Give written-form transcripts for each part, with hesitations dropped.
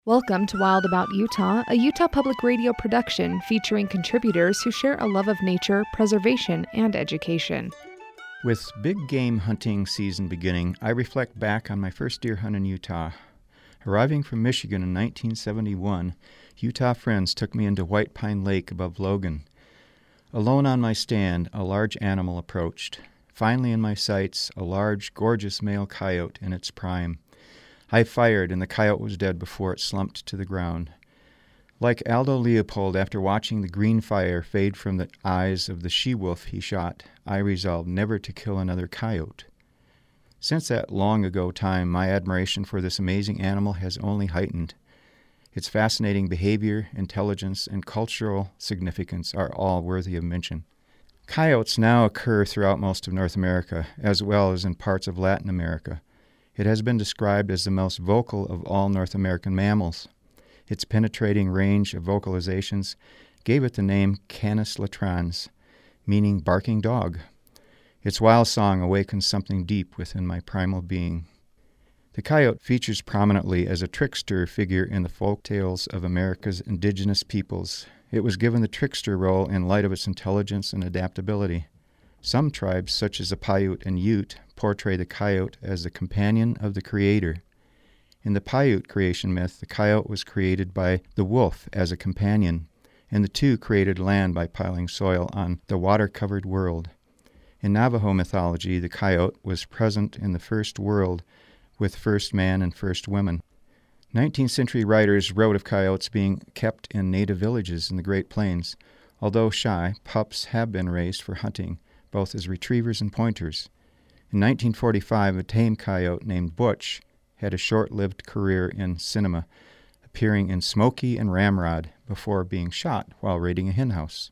Welcome to Wild About Utah, a Utah Public Radio production featuring contributors who share a love of nature, preservation, and education. With big game hunting season beginning, I reflect back on my first deer hunt in Utah. Arriving from Michigan in 1971, Utah friends took me into White Pine Lake above Logan. Alone on my stand, a large animal approached. Finally in my sights, a large, gorgeous male coyote in its prime. I fired, and the coyote was dead before it slumped to the ground. Like Aldo Leopold, after watching the green fire fade from the eyes of the she-wolf he shot, I resolved never to kill another coyote. Since that long-ago time, my admiration for this amazing animal has only heightened. Its fascinating behavior, intelligence, and cultural significance are all worthy of mention. Coyotes now occur throughout most of North America, as well as in parts of Latin America. It has been described as the most vocal of all North American mammals. Its penetrating range of vocalizations gave it the name Canis latrans, meaning barking dog. Its wild song awakens something deep within my primal being. The coyote features prominently as a trickster figure in the folk tales of America's indigenous peoples. It was given the trickster role in light of its intelligence and adaptability. Some tribes, such as the Paiute and Ute, portray the coyote as the companion of the Creator. In the Paiute creation myth, the coyote was created by the wolf as a companion, and the two created land by piling soil on the water-covered world. In Navajo mythology, the coyote was present in the first world with first man and first women. 19th century writers wrote of coyotes being kept in native villages in the Great Plains. Although shy, pups have been raised for hunting, both as retrievers and pointers. In 1945, a tame coyote named Butch had a short-lived career in cinema, appearing in Smokey and Ramrod before being shot while raiding a henhouse.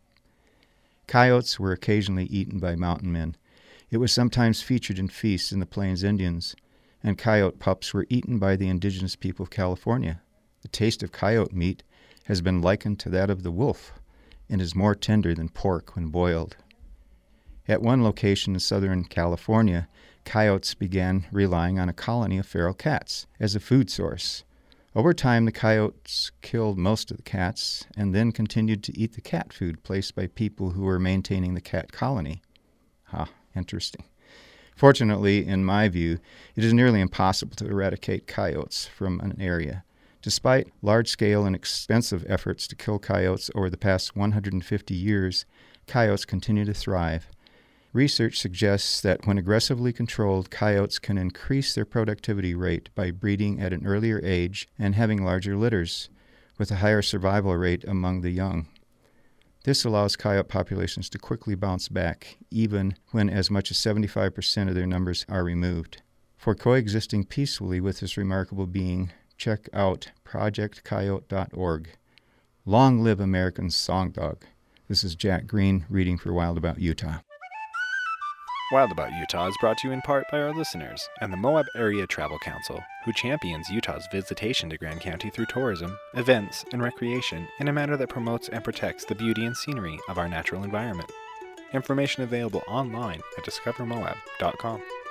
Coyotes were occasionally eaten by mountain men. It was sometimes featured in feasts in the Plains Indians, and coyote pups were eaten by the indigenous people of California. The taste of coyote meat has been likened to that of the wolf and is more tender than pork when boiled. At one location in Southern California, coyotes began relying on a colony of feral cats as a food source. Over time, the coyotes killed most of the cats and then continued to eat the cat food placed by people who were maintaining the cat colony. Interesting. Fortunately, in my view, it is nearly impossible to eradicate coyotes from an area. Despite large-scale and expensive efforts to kill coyotes over the past 150 years, coyotes continue to thrive. Research suggests that when aggressively controlled, coyotes can increase their productivity rate by breeding at an earlier age and having larger litters, with a higher survival rate among the young. This allows coyote populations to quickly bounce back, even when as much as 75% of their numbers are removed. For coexisting peacefully with this remarkable being, check out projectcoyote.org. Long live American song dog. This is Jack Green reading for Wild About Utah. Wild About Utah is brought to you in part by our listeners and the Moab Area Travel Council, who champions Utah's visitation to Grand County through tourism, events, and recreation in a manner that promotes and protects the beauty and scenery of our natural environment. Information available online at discovermoab.com.